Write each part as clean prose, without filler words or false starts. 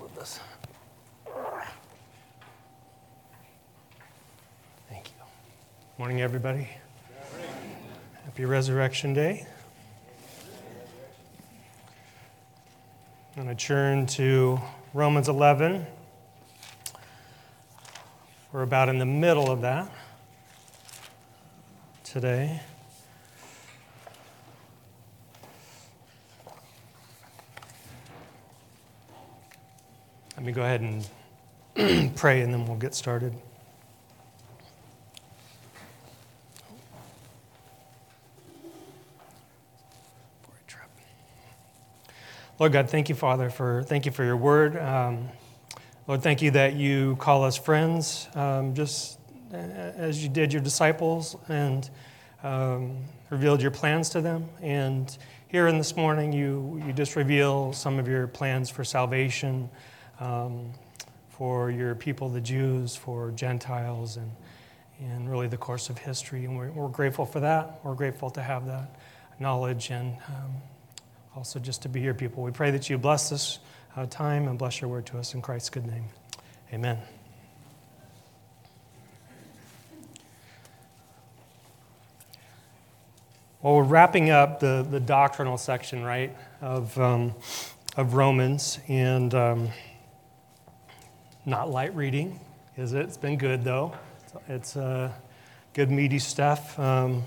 move this. Thank you. Morning, everybody. Happy Resurrection Day. I'm going to turn to Romans 11. We're about in the middle of that today. Let me go ahead and pray, and then we'll get started. Lord God, thank you, Father, thank you for your word. Lord, thank you that you call us friends, just as you did your disciples, and revealed your plans to them. And here in this morning, you just reveal some of your plans for salvation, for your people, the Jews, for Gentiles, and really the course of history. And we're grateful for that. We're grateful to have that knowledge and also just to be your people. We pray that you bless this time and bless your word to us in Christ's good name. Amen. Well, we're wrapping up the doctrinal section, right, of Romans, and not light reading, is it? It's been good, though. It's good, meaty stuff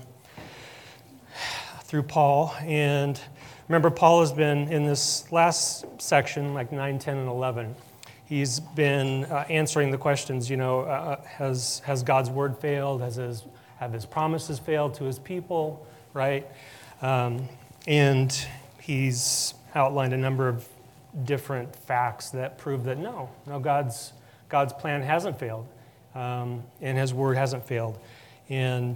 through Paul. And remember, Paul has been in this last section, like 9, 10, and 11. He's been answering the questions, has God's word failed? Have his promises failed to his people, right? And he's outlined a number of different facts that prove that no, God's plan hasn't failed, and his word hasn't failed. And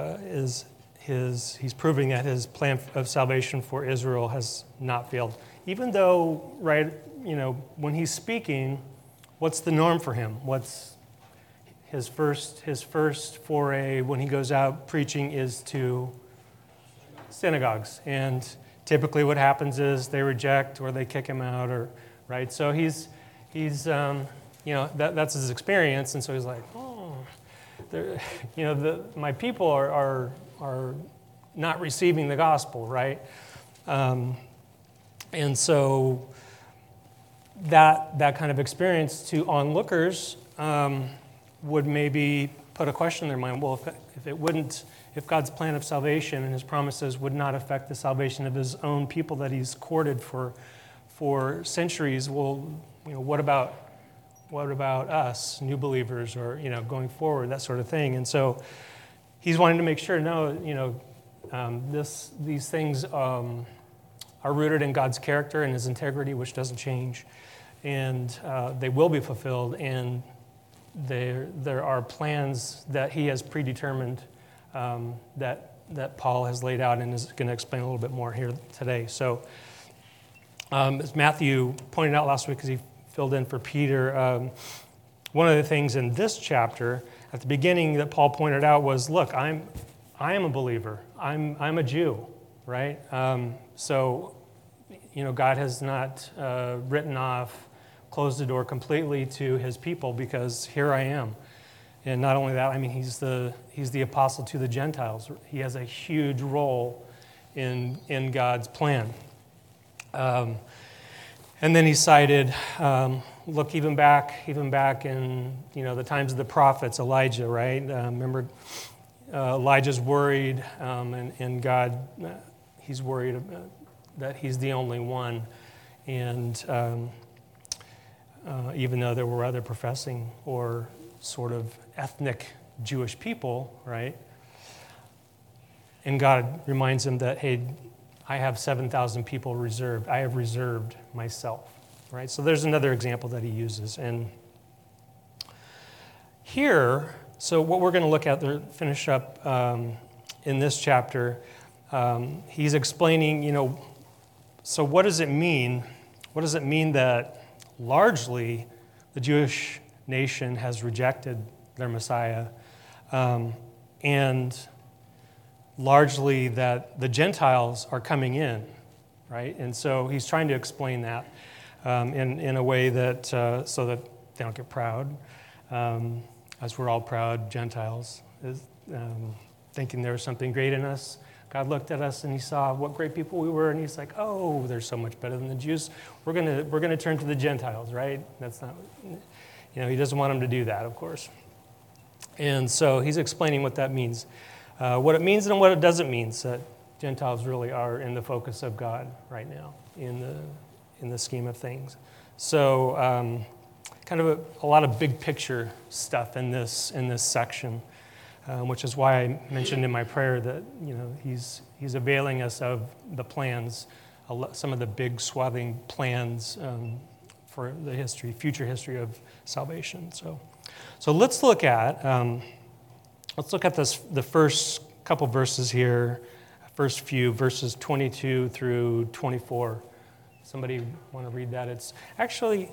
he's proving that his plan of salvation for Israel has not failed. Even though, right, when he's speaking, what's the norm for him? What's his first foray when he goes out preaching is to synagogues. And typically what happens is they reject or they kick him out, or right. So he's that's his experience, and so he's like, my people are not receiving the gospel, right? And so that kind of experience to onlookers would maybe put a question in their mind. Well, if God's plan of salvation and his promises would not affect the salvation of his own people that he's courted for centuries, well, what about us, new believers, or going forward, that sort of thing. And so he's wanting to make sure, these things are rooted in God's character and his integrity, which doesn't change, and they will be fulfilled. And there are plans that he has predetermined that Paul has laid out and is going to explain a little bit more here today. So, as Matthew pointed out last week, because he filled in for Peter, one of the things in this chapter at the beginning that Paul pointed out was, look, I am a believer. I'm a Jew, right? So, God has not written off, closed the door completely to his people, because here I am. And not only that, he's the apostle to the Gentiles. He has a huge role in God's plan. And then he cited, look, even back in the times of the prophets, Elijah, right? Remember, Elijah's worried, and God, he's worried that he's the only one. And even though there were other professing or sort of ethnic Jewish people, right? And God reminds him that, hey, I have 7,000 people reserved. I have reserved myself, right? So there's another example that he uses. And here, so what we're going to look at, finish up in this chapter, he's explaining, so what does it mean? What does it mean that largely the Jewish nation has rejected their Messiah, and largely that the Gentiles are coming in, right? And so he's trying to explain that. in a way that so that they don't get proud, as we're all proud Gentiles, thinking there was something great in us. God looked at us and he saw what great people we were, and he's like, oh, they're so much better than the Jews. We're gonna turn to the Gentiles, right? That's not, he doesn't want them to do that, of course. And so he's explaining what that means, what it means and what it doesn't mean. That Gentiles really are in the focus of God right now in the scheme of things. So kind of a lot of big picture stuff in this section. Which is why I mentioned in my prayer that he's availing us of the plans, some of the big swathing plans for the future history of salvation. So let's look at the first couple verses here, first few verses 22 through 24. Somebody want to read that? It's actually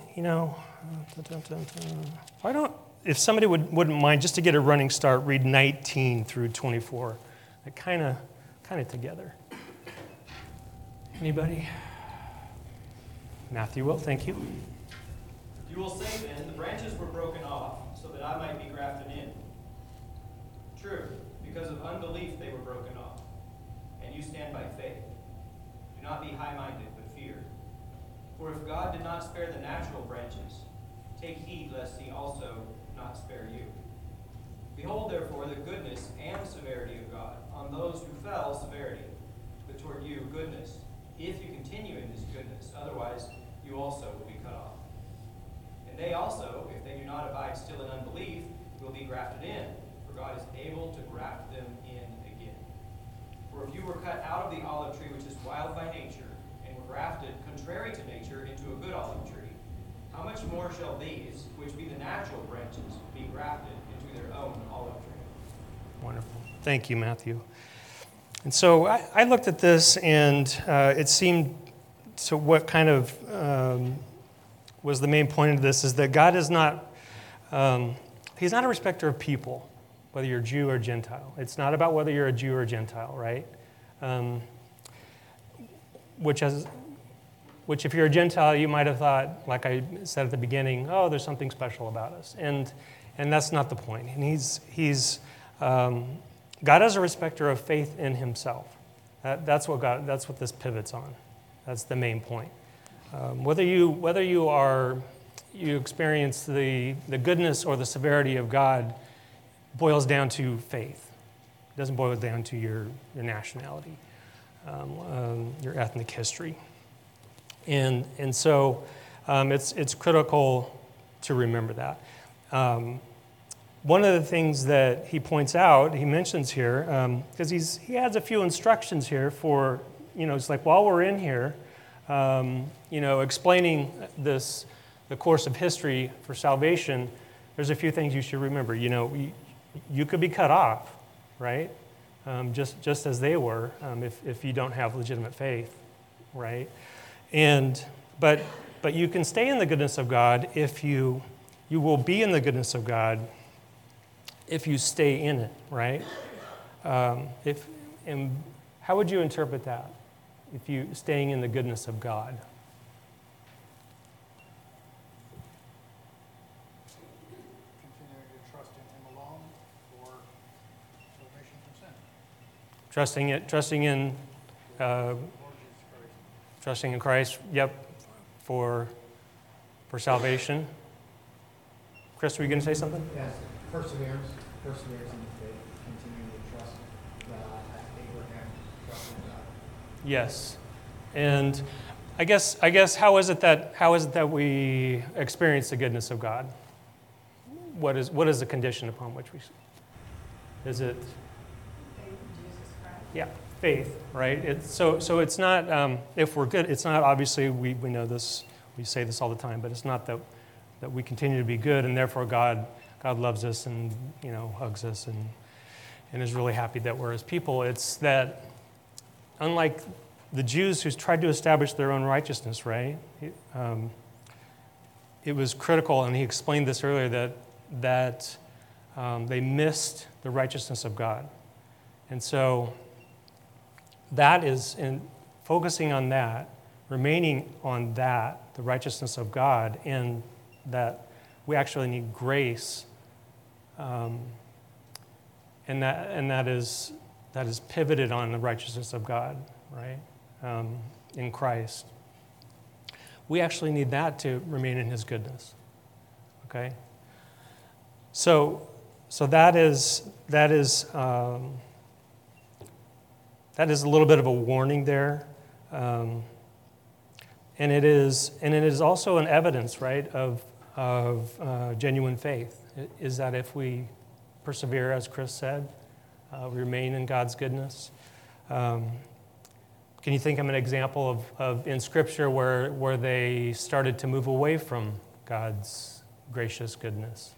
why don't. If somebody wouldn't mind, just to get a running start, read 19 through 24. They're kind of together. Anybody? Matthew will, thank you. You will say then, the branches were broken off, so that I might be grafted in. True, because of unbelief they were broken off, and you stand by faith. Do not be high-minded, but fear. For if God did not spare the natural branches, take heed lest he also not spare you. Behold, therefore, the goodness and severity of God. On those who fell, severity, but toward you, goodness, if you continue in this goodness. Otherwise, you also will be cut off. And they also, if they do not abide still in unbelief, will be grafted in, for God is able to graft them in again. For if you were cut out of the olive tree, which is wild by nature, and were grafted, contrary to nature, into a good olive tree, how much more shall these, which be the natural branches, be grafted into their own olive tree? Wonderful. Thank you, Matthew. And so I looked at this, and it seemed, so what kind of was the main point of this is that God is not, he's not a respecter of people, whether you're Jew or Gentile. It's not about whether you're a Jew or a Gentile, right? Which if you're a Gentile, you might have thought, like I said at the beginning, oh, there's something special about us. And that's not the point. And God is a respecter of faith in himself. That's what this pivots on. That's the main point. Whether you experience the goodness or the severity of God boils down to faith. It doesn't boil down to your nationality, your ethnic history. And so it's critical to remember that. One of the things that he points out, he mentions here, because he adds a few instructions here for, it's like while we're in here, explaining the course of history for salvation, there's a few things you should remember. You could be cut off, right? Just as they were, if you don't have legitimate faith, right? But you can stay in the goodness of God if you will be in the goodness of God if you stay in it, right? And how would you interpret that? If you staying in the goodness of God? Continuing to trust in him alone for salvation from sin. Trusting in Christ, yep, for salvation. Chris, were you going to say something? Yes, perseverance in the faith, continuing to trust God, Abraham trusting God. Yes, and I guess how is it that we experience the goodness of God? What is the condition upon which we? Is it? Faith in Jesus Christ. Yeah, faith, right? So it's not if we're good. It's not obviously we know this. We say this all the time, but it's not that we continue to be good and therefore God loves us and hugs us and is really happy that we're his people. It's that unlike the Jews who tried to establish their own righteousness, right? It was critical, and he explained this earlier, that they missed the righteousness of God. And so that is, in focusing on that, remaining on that, the righteousness of God, and that we actually need grace, and that is pivoted on the righteousness of God, right, in Christ. We actually need that to remain in His goodness. Okay, so that is a little bit of a warning there, and it is also an evidence, right, of genuine faith. Is that if we persevere, as Chris said, we remain in God's goodness. Can you think of an example of in Scripture where they started to move away from God's gracious goodness?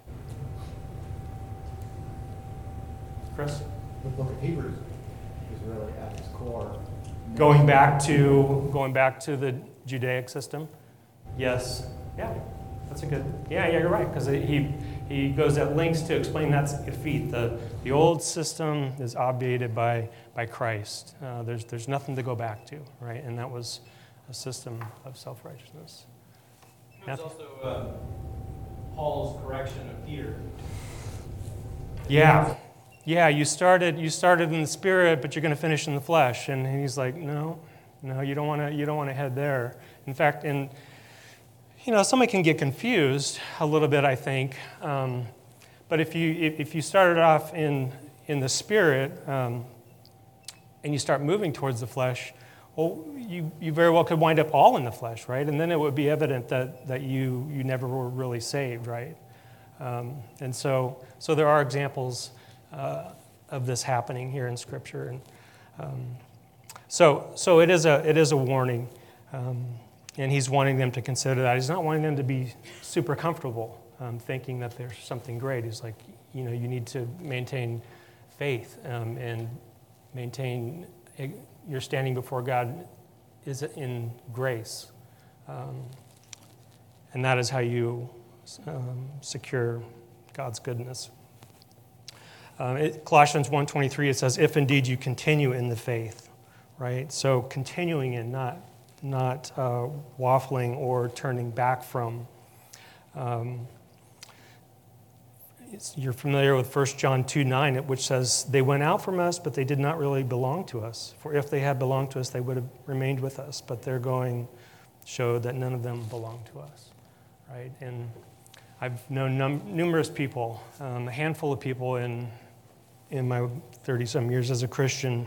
Chris? The book of Hebrews is really at its core. Going back to the Judaic system? Yes. Yeah, that's a good. Yeah, you're right, because he goes at lengths to explain that's effete. The old system is obviated by Christ. There's nothing to go back to, right? And that was a system of self-righteousness. There's also Paul's correction of Peter. Yeah. Yeah, you started in the spirit, but you're going to finish in the flesh. And he's like, no, you don't want to head there. In fact, somebody can get confused a little bit, I think. But if you started off in the spirit and you start moving towards the flesh, well, you very well could wind up all in the flesh, right? And then it would be evident that you never were really saved, right? And so there are examples of this happening here in Scripture, and so it is a warning, and he's wanting them to consider that. He's not wanting them to be super comfortable, thinking that there's something great. He's like, you need to maintain faith and maintain your standing before God is in grace, and that is how you secure God's goodness. Colossians 1:23, it says, if indeed you continue in the faith, right? So continuing in, not waffling or turning back from. You're familiar with 1 John 2:9, which says, they went out from us, but they did not really belong to us. For if they had belonged to us, they would have remained with us. But their going showed that none of them belonged to us, right? And I've known numerous people, a handful of people in my 30-some years as a Christian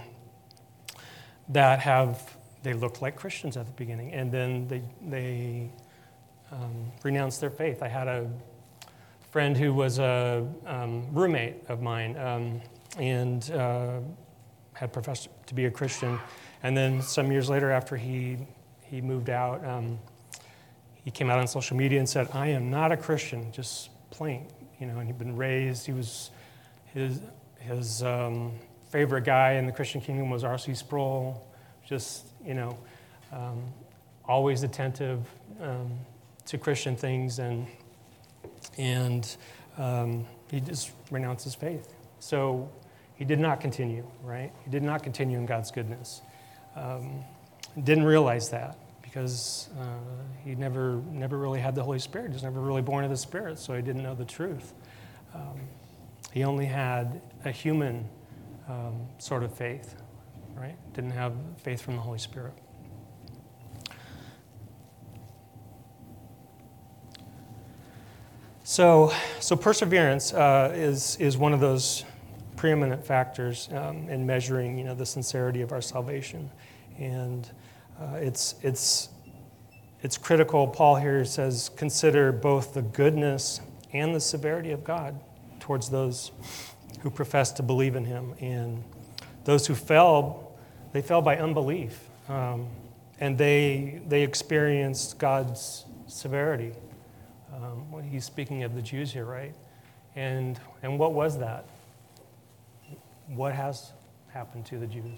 that they looked like Christians at the beginning, and then they renounced their faith. I had a friend who was a roommate of mine and had professed to be a Christian, and then some years later after he moved out, he came out on social media and said, I am not a Christian, just plain, and he'd been raised, his favorite guy in the Christian kingdom was R.C. Sproul, just, always attentive to Christian things, and he just renounced his faith. So he did not continue, right? He did not continue in God's goodness. Didn't realize that, because he never really had the Holy Spirit. He was never really born of the Spirit, so he didn't know the truth. He only had a human sort of faith, right? Didn't have faith from the Holy Spirit. So perseverance is one of those preeminent factors in measuring, the sincerity of our salvation, and it's critical. Paul here says, consider both the goodness and the severity of God towards those who profess to believe in Him, and those who fell, they fell by unbelief, and they experienced God's severity. He's speaking of the Jews here, right? And what was that? What has happened to the Jews?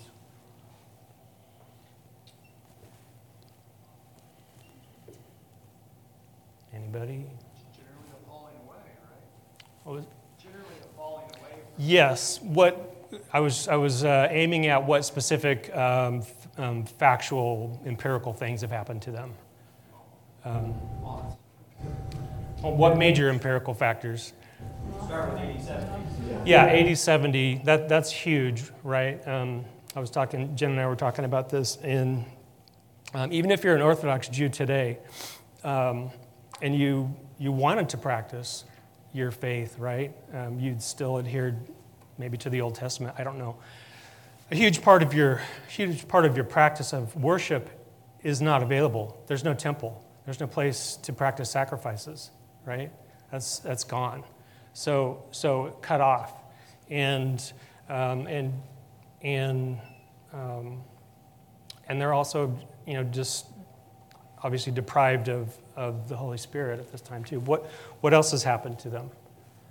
Anybody? Generally a falling away, right? What was? Generally a falling away. Yes. What I was aiming at what specific factual, empirical things have happened to them. What major empirical factors? Start with 80-70. Yeah, 80-70, that's huge, right? I was talking, Jen and I were talking about this in, even if you're an Orthodox Jew today, and you wanted to practice your faith, right? You'd still adhered maybe to the Old Testament, I don't know. A huge part of your practice of worship is not available. There's no temple. There's no place to practice sacrifices, right? That's gone. So cut off, and they're also, just obviously deprived of the Holy Spirit at this time too. What else has happened to them?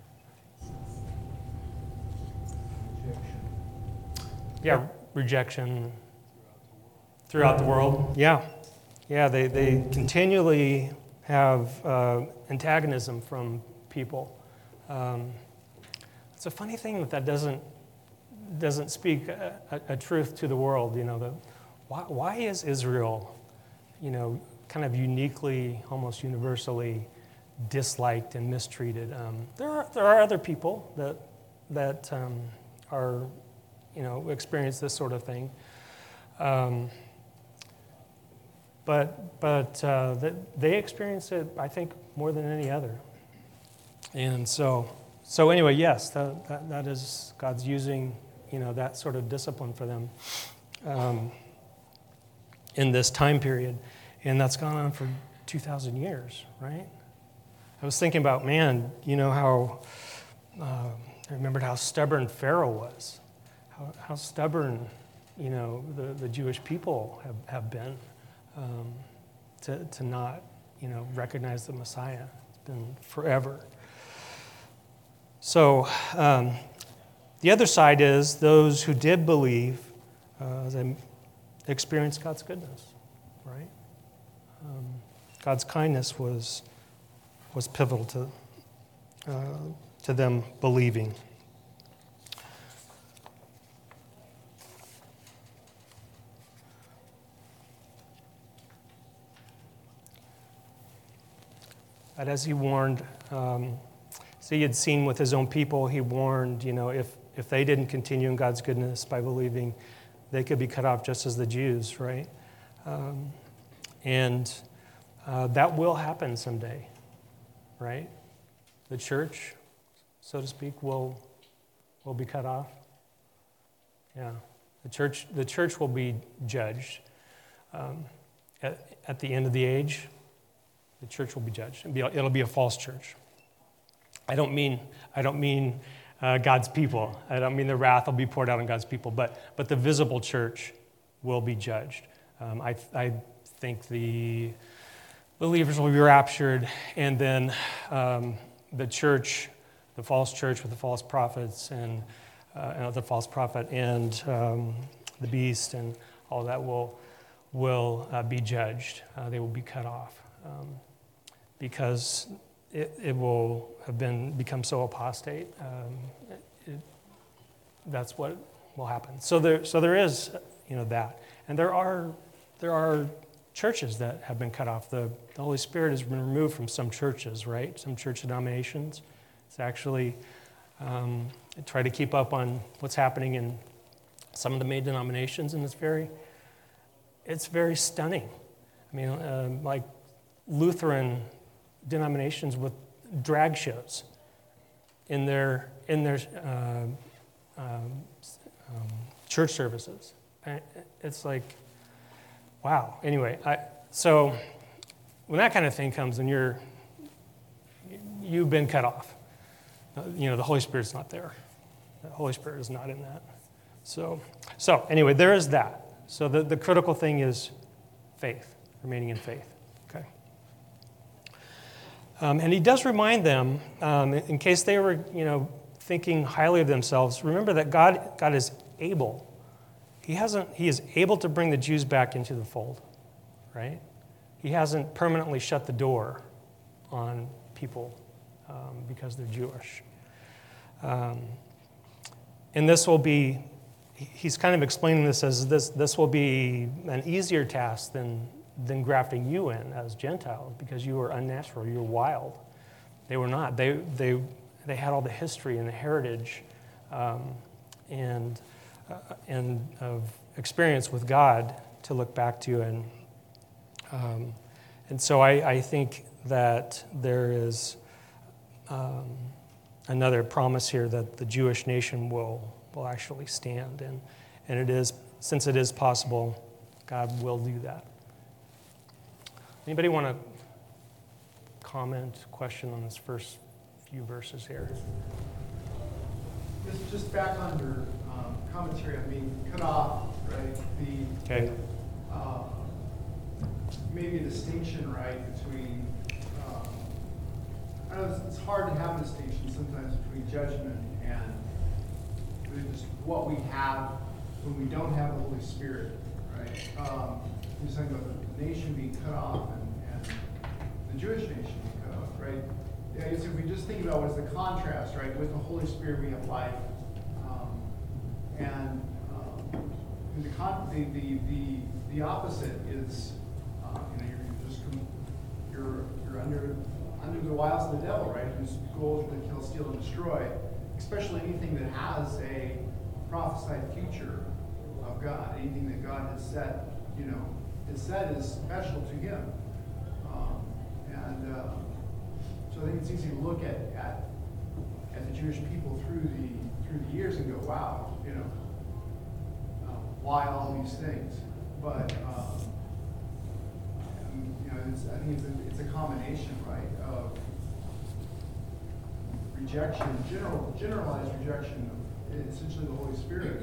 Yeah, rejection throughout the world. Yeah, they continually have antagonism from people. It's a funny thing that doesn't speak a truth to the world. Why is Israel, kind of uniquely, almost universally disliked and mistreated? There are other people that are, experience this sort of thing. But they experience it, I think, more than any other. And so anyway, yes, that is God's using, that sort of discipline for them in this time period. And that's gone on for 2,000 years, right? I was thinking about, how I remembered how stubborn Pharaoh was, how stubborn, the Jewish people have been to not, recognize the Messiah. It's been forever. So the other side is those who did believe, they experienced God's goodness, right? God's kindness was pivotal to them believing. But as he warned, so he had seen with his own people, he warned, if they didn't continue in God's goodness by believing, they could be cut off just as the Jews, right? And that will happen someday, right? The church, so to speak, will be cut off. Yeah, the church will be judged at the end of the age. The church will be judged. It'll be a false church. I don't mean God's people. I don't mean the wrath will be poured out on God's people, but the visible church will be judged. I think the believers will be raptured, and then the church, the false church with the false prophets and the false prophet and the beast and all that will be judged. They will be cut off. Because it will have become so apostate. That's what will happen. So there is, that, and there are churches that have been cut off. The Holy Spirit has been removed from some churches, right? Some church denominations. It's actually try to keep up on what's happening in some of the main denominations, and it's very stunning. I mean, like Lutheran denominations with drag shows in their church services. It's like, wow. Anyway, so when that kind of thing comes, and you've been cut off. The Holy Spirit's not there. The Holy Spirit is not in that. So anyway, there is that. So the critical thing is faith, remaining in faith. Okay. And he does remind them, in case they were, thinking highly of themselves, remember that God is able. He is able to bring the Jews back into the fold, right? He hasn't permanently shut the door on people because they're Jewish. And this will be he's kind of explaining this as this will be an easier task than grafting you in as Gentiles, because you were unnatural, you were wild. They were not. They had all the history and the heritage and of experience with God to look back to, and so I think that there is another promise here that the Jewish nation will actually stand, and it is, since it is possible, God will do that. Anybody want to comment, question on this first few verses here? Just back on your commentary on being cut off, right? Okay. Maybe a distinction, right, between, I know it's hard to have a distinction sometimes between judgment and really just what we have when we don't have the Holy Spirit, right? You're talking about the nation being cut off and the Jewish nation being cut off, right? Yeah, I guess if we just think about what's the contrast, right? With the Holy Spirit we have life, and the opposite is, you're under the wiles of the devil, right? Whose goal is to kill, steal, and destroy, especially anything that has a prophesied future of God, anything that God has said, is special to Him, so I think it's easy to look at the Jewish people through the years and go, wow, why all these things? But I think it's a combination, right, of rejection, generalized rejection of essentially the Holy Spirit,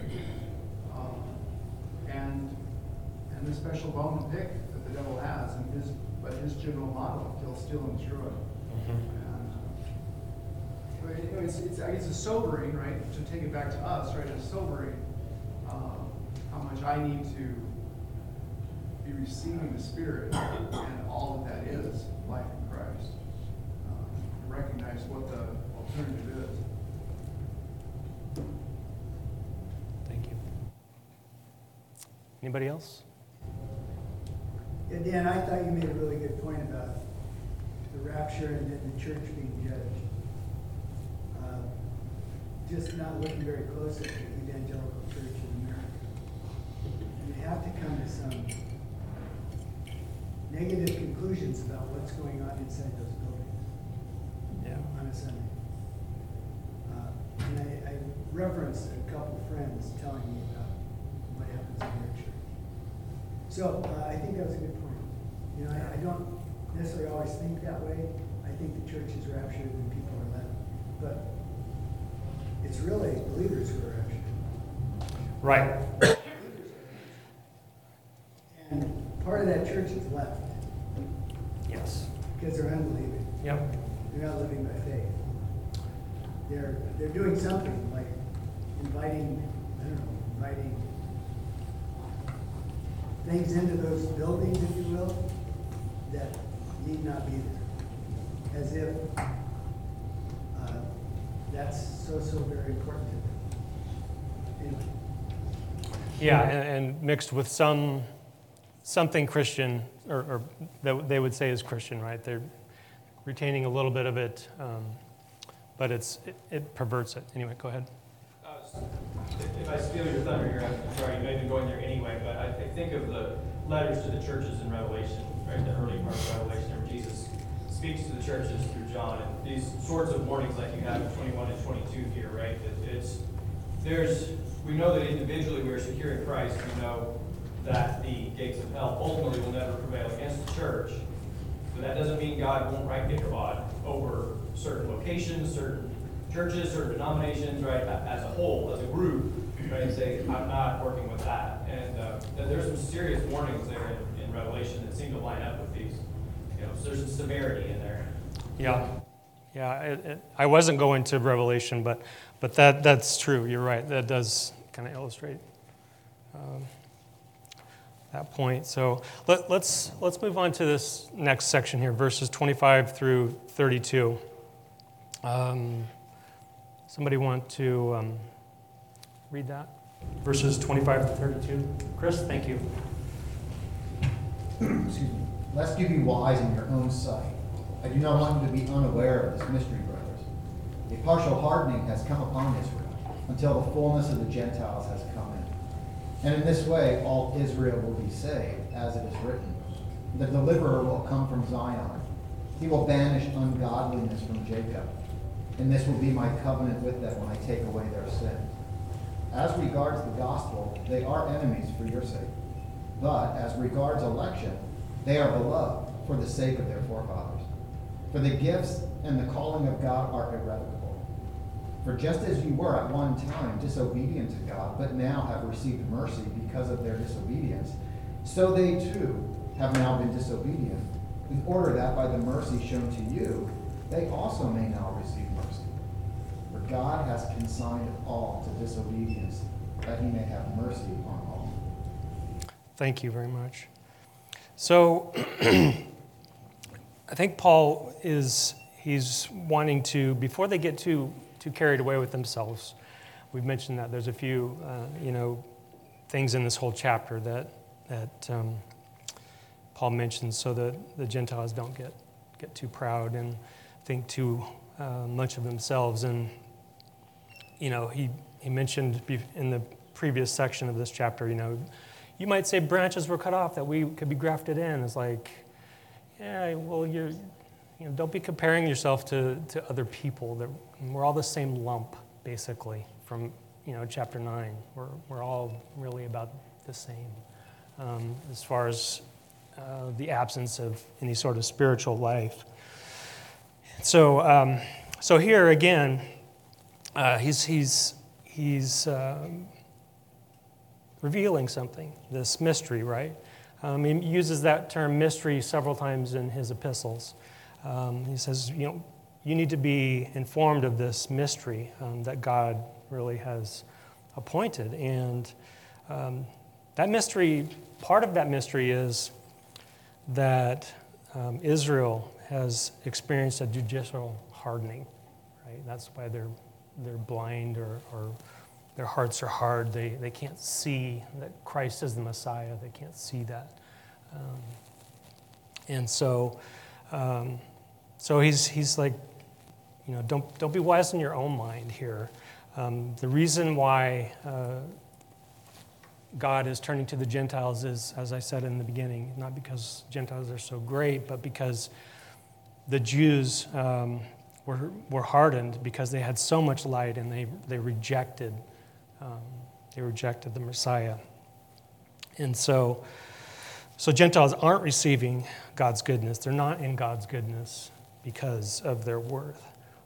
and the special bone to pick that the devil has, and his general model: kill, steal, and destroy. And I guess it's sobering, right? To take it back to us, right? It's sobering how much I need to be receiving the Spirit and all that is life in Christ. Recognize what the alternative is. Thank you. Anybody else? Yeah, Dan, I thought you made a really good point about the rapture and then the church being judged. Just not looking very close at the evangelical church in America. You have to come to some negative conclusions about what's going on inside those buildings. Yeah. On a Sunday. And I referenced a couple friends telling me about what happens in their church. So I think that was a good point. I don't necessarily always think that way. I think the church is raptured when people are left. But it's really believers who are raptured. Right. And part of that church is left Yes. because they're unbelieving. Yep. They're not living by faith. They're doing something like inviting things into those buildings, if you will, that need not be there. As if that's so very important to them. Anyway. Yeah, and mixed with something Christian, or that they would say is Christian, right? They're retaining a little bit of it, but it perverts it. Anyway, go ahead. If I steal your thunder here, I'm sorry, you may have been going there anyway, but I think of the letters to the churches in Revelation, right? The early part of Revelation, where Jesus speaks to the churches through John, and these sorts of warnings like you have in 21 and 22 here, right? We know that individually we are secure in Christ. We know that the gates of hell ultimately will never prevail against the church. But that doesn't mean God won't write Ichabod over certain locations, certain churches, certain denominations, right? As a whole, as a group, right? And say, I'm not working with that. And there's some serious warnings there in Revelation that seem to line up with these. So there's some severity in there. Yeah. I wasn't going to Revelation, but that's true. You're right. That does kind of illustrate that point. So let's move on to this next section here, verses 25 through 32. Somebody want to read that? verses 25 to 32. Chris, thank you. Excuse me. Lest you be wise in your own sight. I do not want you to be unaware of this mystery, brothers. A partial hardening has come upon Israel, until the fullness of the Gentiles has come in. And in this way all Israel will be saved, as it is written. The deliverer will come from Zion. He will banish ungodliness from Jacob. And this will be my covenant with them when I take away their sin. As regards the gospel, they are enemies for your sake. But as regards election, they are beloved for the sake of their forefathers. For the gifts and the calling of God are irrevocable. For just as you were at one time disobedient to God, but now have received mercy because of their disobedience, so they too have now been disobedient, in order that by the mercy shown to you, they also may now receive mercy. For God has consigned all to disobedience, that he may have mercy on all. Thank you very much. So I think Paul he's wanting to, before they get too carried away with themselves, we've mentioned that there's a few, things in this whole chapter that Paul mentions so that the Gentiles don't get too proud and think too much of themselves. And, he mentioned in the previous section of this chapter, you might say branches were cut off that we could be grafted in. It's like, yeah, well, don't be comparing yourself to other people. We're all the same lump, basically, from, chapter 9. We're all really about the same as far as the absence of any sort of spiritual life. So here again, he's revealing something, this mystery, right? He uses that term mystery several times in his epistles. He says, you need to be informed of this mystery that God really has appointed. And that mystery, part of that mystery is that Israel has experienced a judicial hardening, right? That's why they're blind or their hearts are hard. They can't see that Christ is the Messiah. They can't see that. And so he's like, don't be wise in your own mind here. The reason why God is turning to the Gentiles is, as I said in the beginning, not because Gentiles are so great, but because the Jews were hardened because they had so much light and they rejected the Messiah. And so Gentiles aren't receiving God's goodness. They're not in God's goodness because of their worth,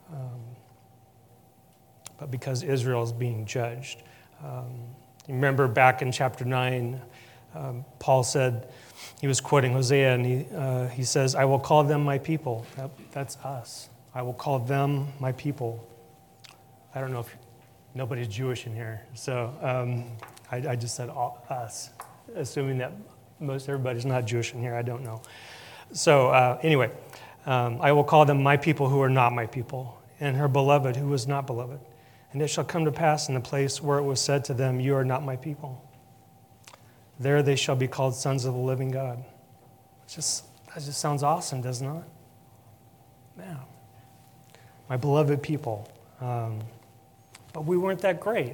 but because Israel is being judged. Remember back in chapter 9, Paul said, he was quoting Hosea, and he says, I will call them my people. That's us. I will call them my people. I don't know if nobody's Jewish in here, so I just said us, assuming that most everybody's not Jewish in here. I don't know. So anyway, I will call them my people who are not my people, and her beloved who was not beloved. And it shall come to pass in the place where it was said to them, you are not my people. There they shall be called sons of the living God. That just sounds awesome, doesn't it? Yeah. My beloved people. But we weren't that great.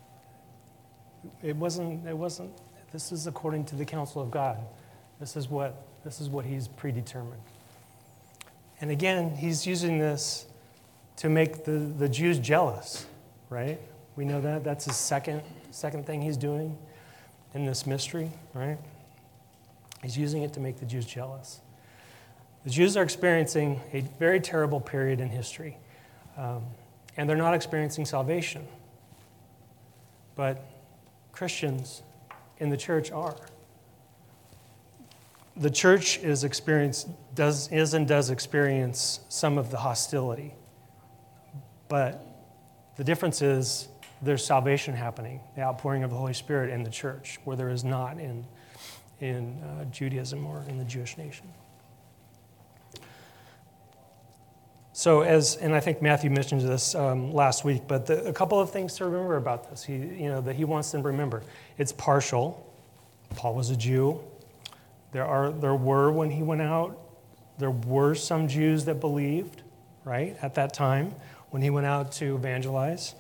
It wasn't, this is according to the counsel of God. This is what he's predetermined. And again, he's using this to make the Jews jealous, right? We know that. That's his second thing he's doing in this mystery, right? He's using it to make the Jews jealous. The Jews are experiencing a very terrible period in history, and they're not experiencing salvation. But Christians in the church are. The church does experience some of the hostility, but the difference is there's salvation happening, the outpouring of the Holy Spirit in the church, where there is not in Judaism or in the Jewish nation. So and I think Matthew mentioned this last week, but a couple of things to remember about this, that he wants them to remember. It's partial. Paul was a Jew. There were, when he went out, there were some Jews that believed, right, at that time, when he went out to evangelize.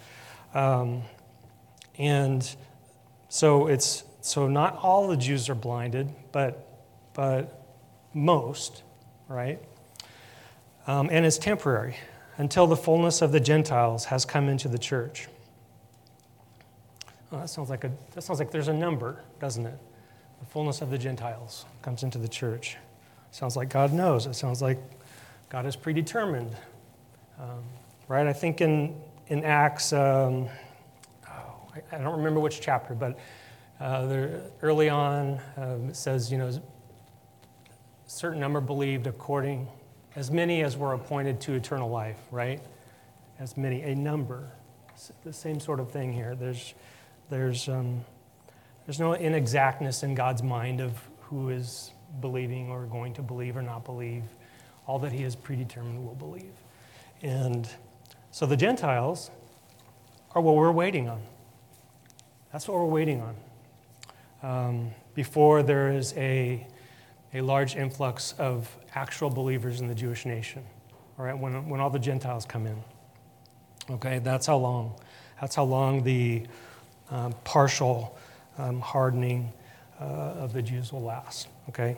And so not all the Jews are blinded, but most, right? And it's temporary until the fullness of the Gentiles has come into the church. Oh, that sounds like there's a number, doesn't it? The fullness of the Gentiles comes into the church. Sounds like God knows. It sounds like God is predetermined, right? I think in Acts, I don't remember which chapter, but early on it says, a certain number believed according. As many as were appointed to eternal life, right? As many, a number. It's the same sort of thing here. There's no inexactness in God's mind of who is believing or going to believe or not believe. All that he has predetermined will believe. And so the Gentiles are what we're waiting on. That's what we're waiting on. Before there is a large influx of actual believers in the Jewish nation, all right, when all the Gentiles come in. Okay, that's how long the partial hardening of the Jews will last, okay?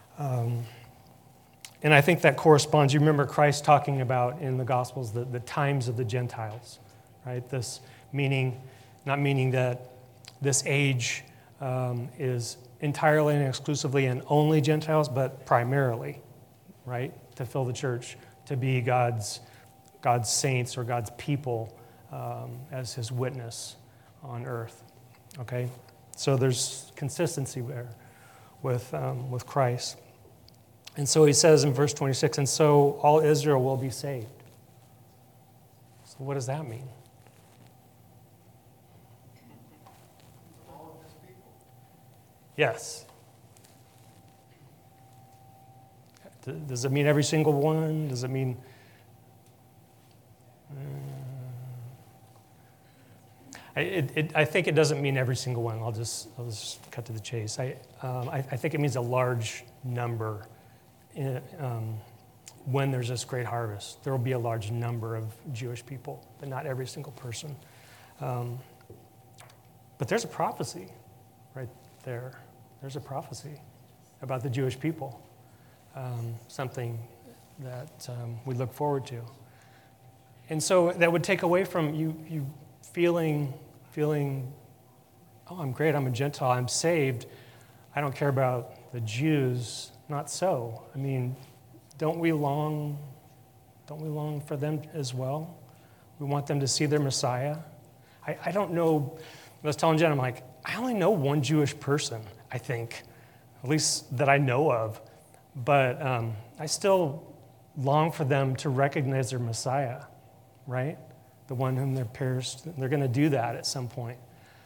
And I think that corresponds, you remember Christ talking about in the Gospels the times of the Gentiles, right? This not meaning that this age is entirely and exclusively and only Gentiles, but primarily, right? To fill the church, to be God's saints or God's people as his witness on earth, okay? So there's consistency there with Christ. And so he says in verse 26, and so all Israel will be saved. So what does that mean? All of his people. Yes. Does it mean every single one? Does it mean... I think it doesn't mean every single one. I'll just cut to the chase. I think it means a large number. When there's this great harvest, there will be a large number of Jewish people, but not every single person. But there's a prophecy right there. There's a prophecy about the Jewish people. Something that we look forward to. And so that would take away from you feeling, oh, I'm great, I'm a Gentile, I'm saved. I don't care about the Jews. Not so. I mean, don't we long for them as well? We want them to see their Messiah. I don't know. I was telling Jen, I'm like, I only know one Jewish person, I think, at least that I know of. But I still long for them to recognize their Messiah, right? The one whom they're pierced. They're going to do that at some point.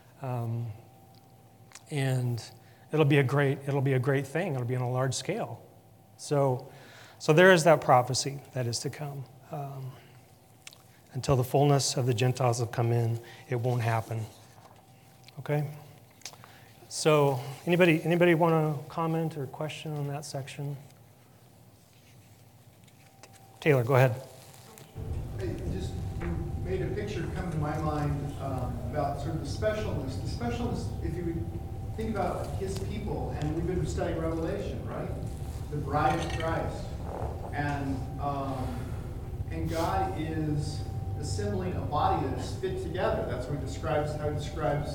And it'll be a great thing. It'll be on a large scale. So there is that prophecy that is to come. Until the fullness of the Gentiles have come in, it won't happen. Okay? So anybody want to comment or question on that section? Taylor, go ahead. Hey, just you made a picture come to my mind about sort of the specialness. The specialness, if you would think about his people, and we've been studying Revelation, right? The bride of Christ. And God is assembling a body that is fit together. That's what he describes, how he describes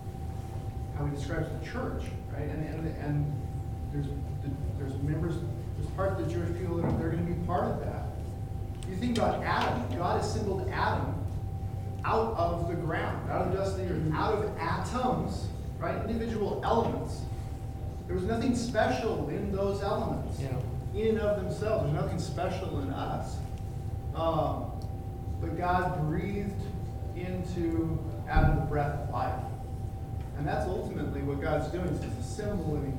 the church, right? And there's members, there's part of the Jewish people that they're going to be part of that. You think about Adam. God assembled Adam out of the ground, out of the dust of the earth, out of atoms, right? Individual elements. There was nothing special in those elements, in and of themselves. There's nothing special in us. But God breathed into Adam the breath of life. And that's ultimately what God's doing, is he's assembling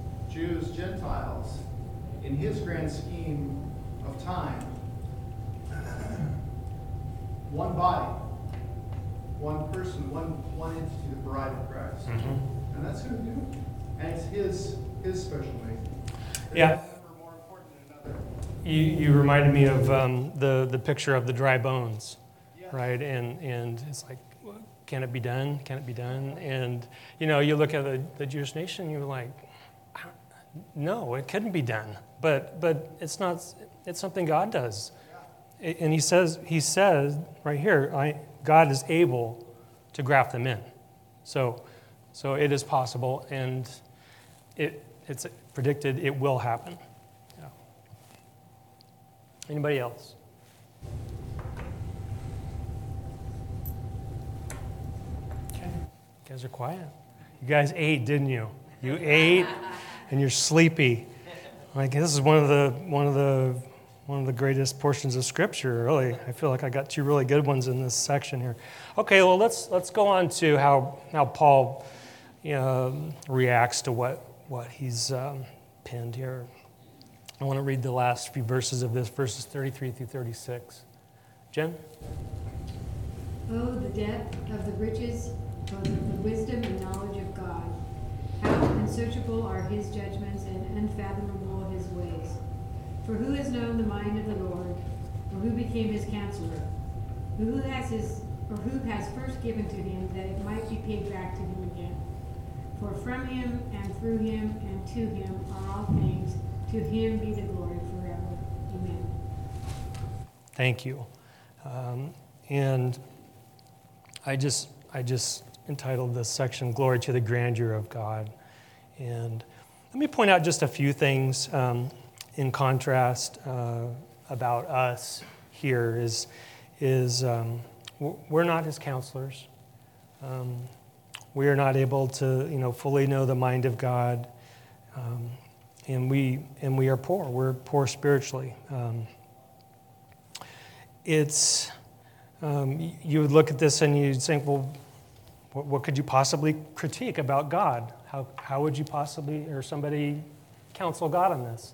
Jews, Gentiles, in his grand scheme of time one body, one person, one entity, the bride of Christ. Mhm. And that's who we do. And it's his special making. Yeah. Never more important than another. You reminded me of the picture of the dry bones, Yeah. right? And it's like, can it be done? Can it be done? And, you look at the Jewish nation, you're like, no, it couldn't be done. But it's not, it's something God does. And he says right here, God is able to graft them in. So it is possible, and it's predicted it will happen. Yeah. Anybody else? Okay. You guys are quiet. You guys ate, didn't you? You ate, and you're sleepy. Like, this is one of the greatest portions of Scripture, really. I feel like I got two really good ones in this section here. Okay, well, let's go on to how Paul reacts to what he's penned here. I want to read the last few verses of this, verses 33 through 36. Jen? Oh, the depth of the riches of the wisdom and knowledge of God. How unsearchable are his judgments and unfathomable his ways. For who has known the mind of the Lord, or who became his counselor? Who has first given to him that it might be paid back to him again? For from him and through him and to him are all things. To him be the glory forever. Amen. Thank you. And I just entitled this section, Glory to the Grandeur of God. And let me point out just a few things in contrast about us here is we're not his counselors. We are not able to, fully know the mind of God. And we are poor. We're poor spiritually. You would look at this and you'd think, well, what could you possibly critique about God? How would you possibly, or somebody, counsel God on this?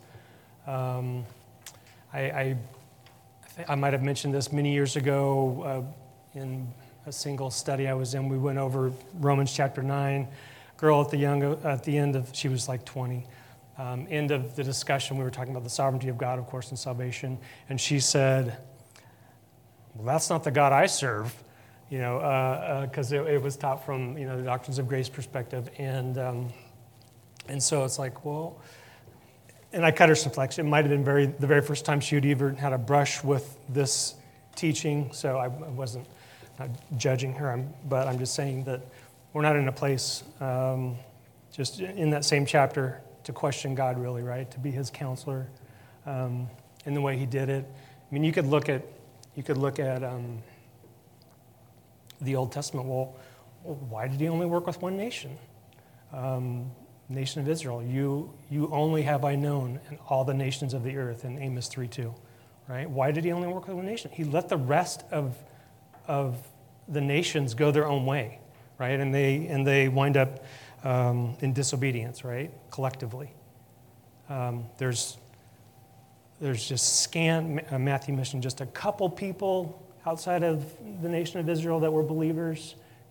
I might have mentioned this many years ago in a single study I was in. We went over Romans chapter 9. Girl at the end of, she was like 20. End of the discussion, we were talking about the sovereignty of God, of course, in salvation, and she said, well, that's not the God I serve, because it was taught from, the doctrines of grace perspective, and so it's like, well, and I cut her some slack. It might have been the very first time she had ever had a brush with this teaching, so I wasn't not judging her, but I'm just saying that we're not in a place, just in that same chapter, to question God, really, right? To be his counselor in the way he did it. I mean, you could look at the Old Testament. Well, why did he only work with one nation? Nation of Israel. You only have I known in all the nations of the earth in Amos 3:2, right? Why did he only work with one nation? He let the rest of the nations go their own way, right? And they wind up in disobedience, right? Collectively. There's just scant, Matthew mentioned just a couple people outside of the nation of Israel that were believers,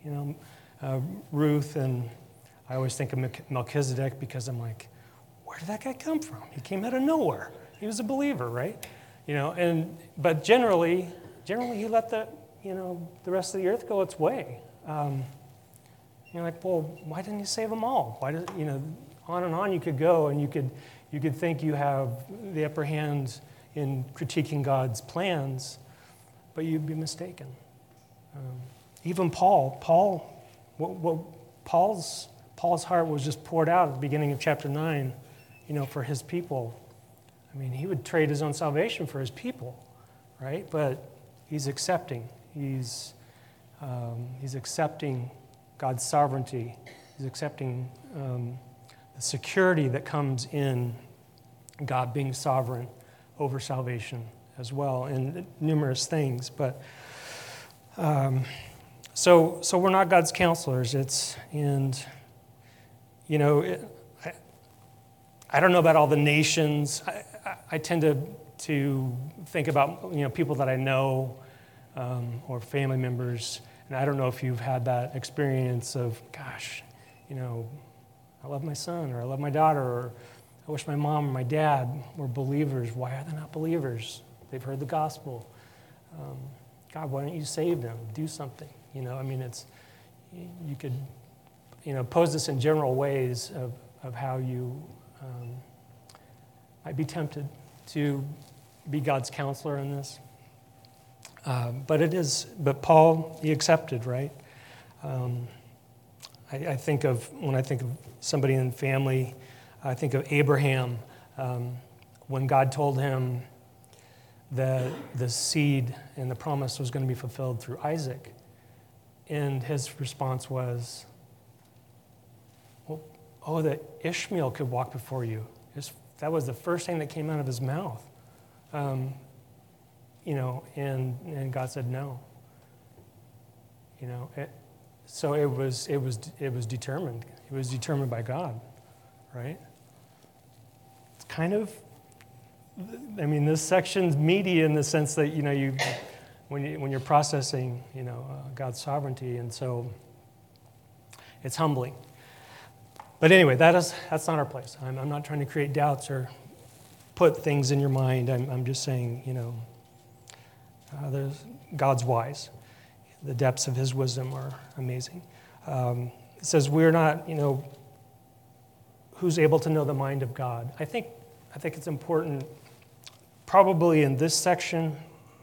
Ruth, and I always think of Melchizedek because I'm like, where did that guy come from? He came out of nowhere. He was a believer, right? But generally he let the rest of the earth go its way. You're like, well, why didn't he save them all? Why did on and on you could go, and you could think you have the upper hand in critiquing God's plans, but you'd be mistaken. Even Paul's heart was just poured out at the beginning of chapter 9, for his people. I mean, he would trade his own salvation for his people, right? But he's accepting. He's accepting God's sovereignty. He's accepting the security that comes in God being sovereign over salvation as well, and numerous things. But so we're not God's counselors. I don't know about all the nations. I tend to think about people that I know, or family members. And I don't know if you've had that experience of, gosh, you know, I love my son, or I love my daughter, or I wish my mom or my dad were believers. Why are they not believers? They've heard the gospel. God, why don't you save them? Do something. You know, I mean, you could, you know, pose this in general ways of how you might be tempted to be God's counselor in this. But Paul, he accepted, right? I think when I think of somebody in family, I think of Abraham, when God told him that the seed and the promise was going to be fulfilled through Isaac. And his response was, well, oh, that Ishmael could walk before you. That was the first thing that came out of his mouth. You know, and God said no. You know, so it was determined. It was determined by God, right? It's kind of, I mean, this section's meaty in the sense that, you know, when you're processing, you know, God's sovereignty, and so it's humbling. But anyway, that's not our place. I'm not trying to create doubts or put things in your mind. I'm just saying, you know, God's wise. The depths of his wisdom are amazing. It says we're not, you know, who's able to know the mind of God. I think it's important, probably in this section,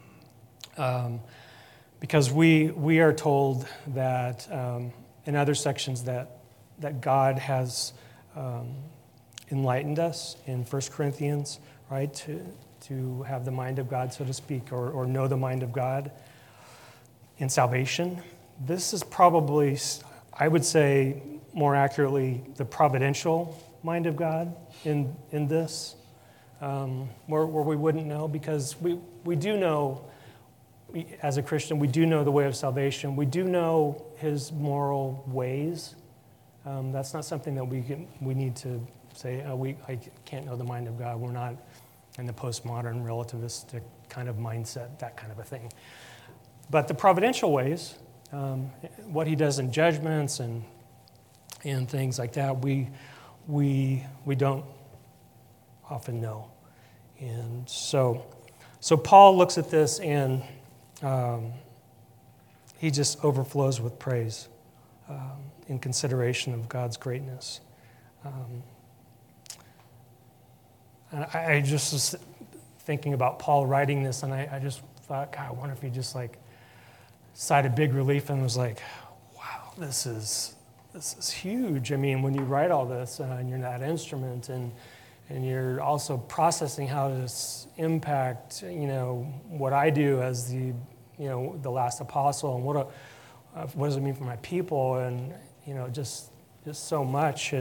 because we are told that in other sections that God has enlightened us in 1 Corinthians, right, to have the mind of God, so to speak, or know the mind of God in salvation. This is probably, I would say, more accurately, the providential mind of God in this, where we wouldn't know, because we do know, as a Christian, we do know the way of salvation. We do know his moral ways. That's not something that we need to say, I can't know the mind of God. We're not in the postmodern relativistic kind of mindset, that kind of a thing. But the providential ways, what he does in judgments and things like that, we don't often know. And so Paul looks at this and he just overflows with praise in consideration of God's greatness. And I just was thinking about Paul writing this, and I just thought, God, I wonder if he just like sighed a big relief and was like, wow, this is huge. I mean, when you write all this and you're that instrument and you're also processing how this impact, you know, what I do as the last apostle, and what does it mean for my people, and, you know, just so much.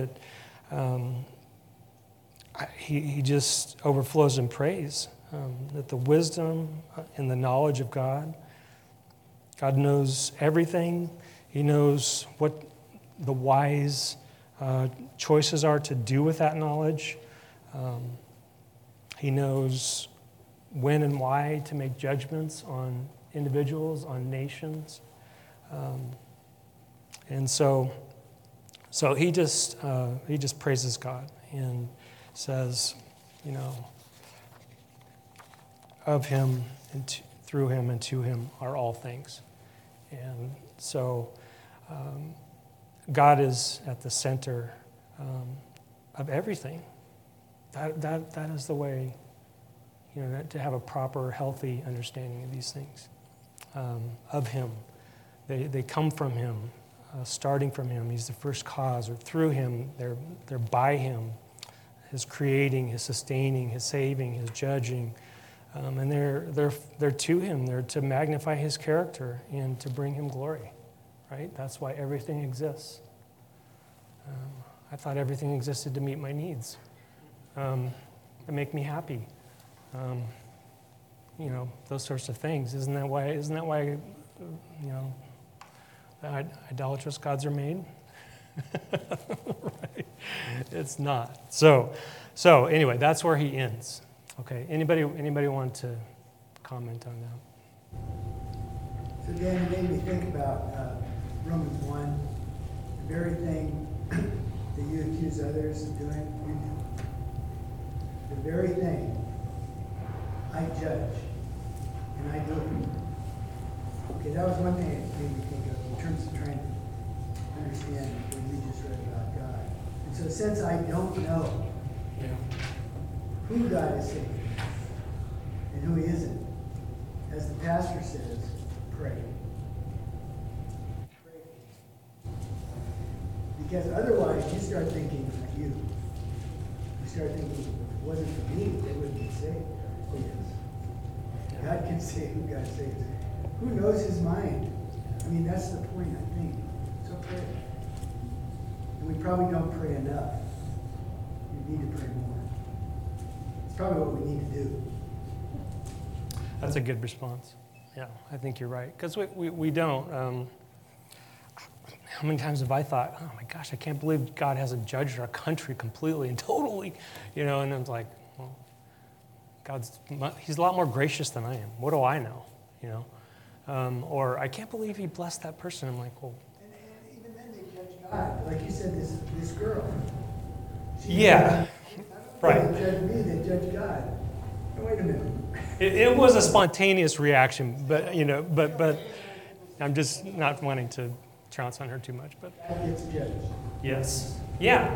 He just overflows in praise, that the wisdom and the knowledge of God knows everything. He knows what the wise choices are to do with that knowledge. He knows when and why to make judgments on individuals, on nations. And so he just praises God and says, you know, of him and through him and to him are all things. And so God is at the center of everything. That is the way, you know, to have a proper, healthy understanding of these things. Of him. They come from him, starting from him. He's the first cause, or through him, they're by him. His creating, his sustaining, his saving, his judging. And they're to him. They're to magnify his character and to bring him glory, right? That's why everything exists. I thought everything existed to meet my needs, and make me happy. You know, those sorts of things. Isn't that why, you know, the idolatrous gods are made? Right? It's not. So anyway, that's where he ends. Okay. Anybody want to comment on that? So Dan, it made me think about Romans 1, the very thing that you accuse others of doing, you do. The very thing I judge, and I do it. Okay, that was one thing it made me think of in terms of trying to understand what we just read about God. And so since I don't know Yeah. who God is saving and who he isn't, as the pastor says, pray. Pray. Because otherwise you start thinking like you. You start thinking, if it wasn't for me, they wouldn't be saved. Oh yes. God can save who God saves. Who knows his mind? I mean, that's the point, I think. So pray. And we probably don't pray enough. We need to pray more. It's probably what we need to do. That's a good response. Yeah, I think you're right. Because we don't. How many times have I thought, oh my gosh, I can't believe God hasn't judged our country completely and totally, and it's like, well, he's a lot more gracious than I am. What do I know, Or I can't believe he blessed that person. I'm like, well. And even then they judge God. Like you said, this girl. Yeah, right. They judge me, they judge God. Oh, wait a minute. It was a spontaneous reaction, but but I'm just not wanting to trounce on her too much. But God gets judged. yes, yeah,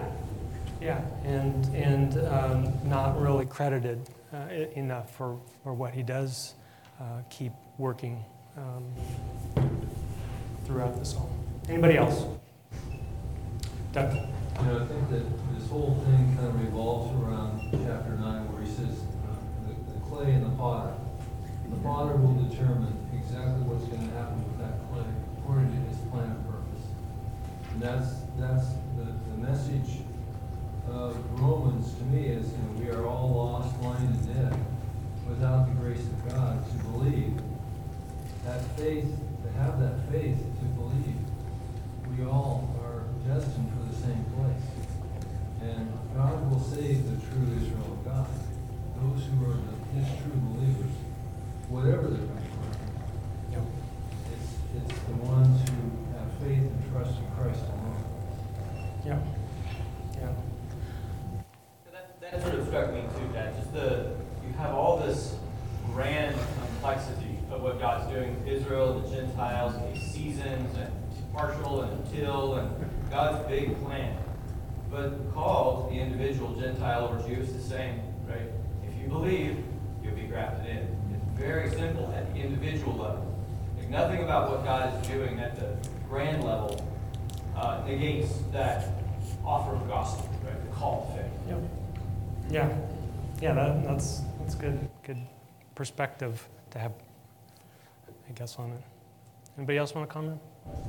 and not really credited enough for what he does keep working throughout the psalm. Anybody else? Doug? I think that this whole thing kind of revolves around chapter 9 where he says the clay and the potter. The potter will determine exactly what's going to happen with that clay according to his plan and purpose. And that's the message of Romans to me is we are all lost, blind, and dead without the grace of God to believe. That faith, to have that faith to believe, we all are destined for the same place. And God will save the true Israel of God, those who are his true believers, whatever their background. Yep. It's the ones who have faith and trust in Christ alone. Yeah. Yeah. So that sort of struck me too, Dad. Just you have all this grand complexity of what God's doing with Israel, the Gentiles, and these seasons, and partial and until, and God's big plan. But the call to the individual Gentile or Jew is the same, right? If you believe, you'll be grafted in. It's very simple at the individual level. Like nothing about what God is doing at the grand level negates that offer of gospel, right? The call to faith. Yep. Yeah. That's good perspective to have, I guess, on it. Anybody else want to comment?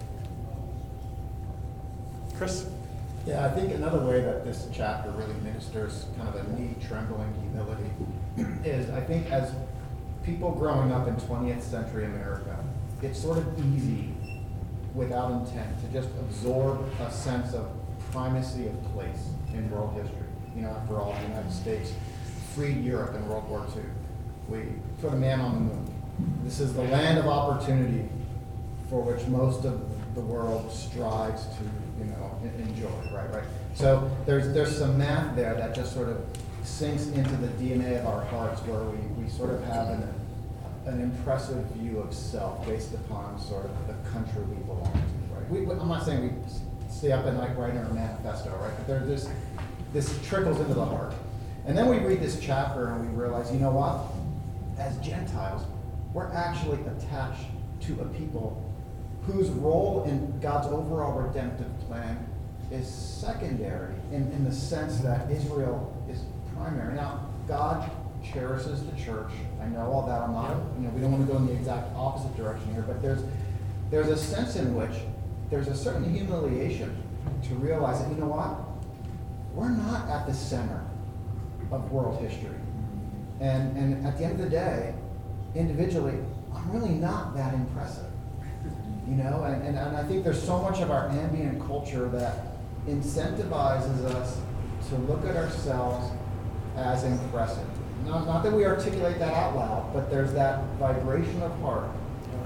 Chris? Yeah, I think another way that this chapter really ministers kind of a knee-trembling humility is, I think, as people growing up in 20th century America, it's sort of easy, without intent, to just absorb a sense of primacy of place in world history. After all, the United States freed Europe in World War II. We put a man on the moon. This is the land of opportunity for which most of the world strives to, enjoy, right? So there's some math there that just sort of sinks into the DNA of our hearts, where we sort of have an impressive view of self based upon sort of the country we belong to, right? I'm not saying we stay up at night writing our manifesto, right? But this trickles into the heart. And then we read this chapter and we realize, you know what? As Gentiles, we're actually attached to a people whose role in God's overall redemptive plan is secondary in the sense that Israel is primary. Now, God cherishes the church. I know all that. I'm not, we don't want to go in the exact opposite direction here, but there's a sense in which there's a certain humiliation to realize that, you know what? We're not at the center of world history. And at the end of the day, individually, I'm really not that impressive. And I think there's so much of our ambient culture that incentivizes us to look at ourselves as impressive. Not that we articulate that out loud, but there's that vibration of heart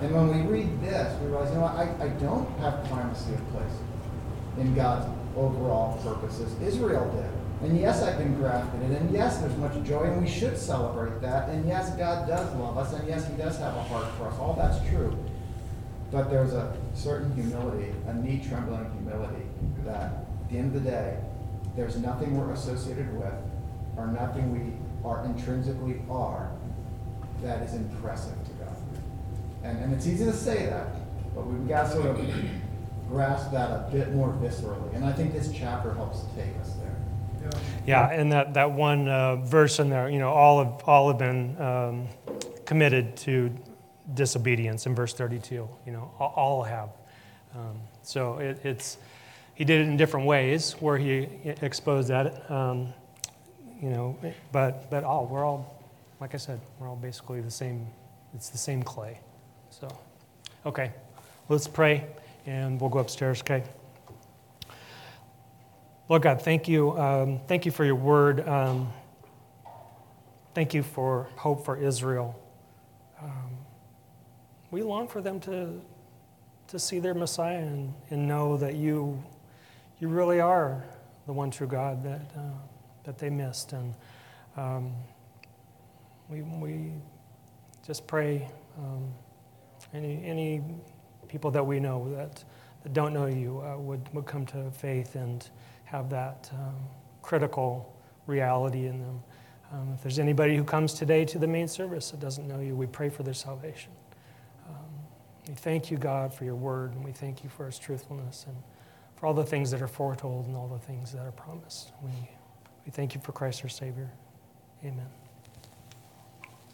And when we read this, we realize, I don't have primacy of place in God's overall purposes. Israel did. And yes, I've been grafted in. And yes, there's much joy, and we should celebrate that. And yes, God does love us. And yes, he does have a heart for us. All that's true. But there's a certain humility, a knee-trembling humility, that at the end of the day, there's nothing we're associated with, or nothing we are intrinsically are, that is impressive to God. And it's easy to say that, but we've got to sort of grasp that a bit more viscerally. And I think this chapter helps take us there. Yeah, and that one verse in there, all have been committed to disobedience in verse 32. All have. So it's he did it in different ways where he exposed that. But we're all, like I said, we're all basically the same. It's the same clay. So, okay, let's pray, and we'll go upstairs. Okay. Lord God, thank you. Thank you for your word. Thank you for hope for Israel. We long for them to see their Messiah and know that you really are the one true God that they missed. And we just pray any people that we know that don't know you would come to faith and have that critical reality in them. If there's anybody who comes today to the main service that doesn't know you, we pray for their salvation. We thank you, God, for your word, and we thank you for its truthfulness and for all the things that are foretold and all the things that are promised. We thank you for Christ our Savior. Amen.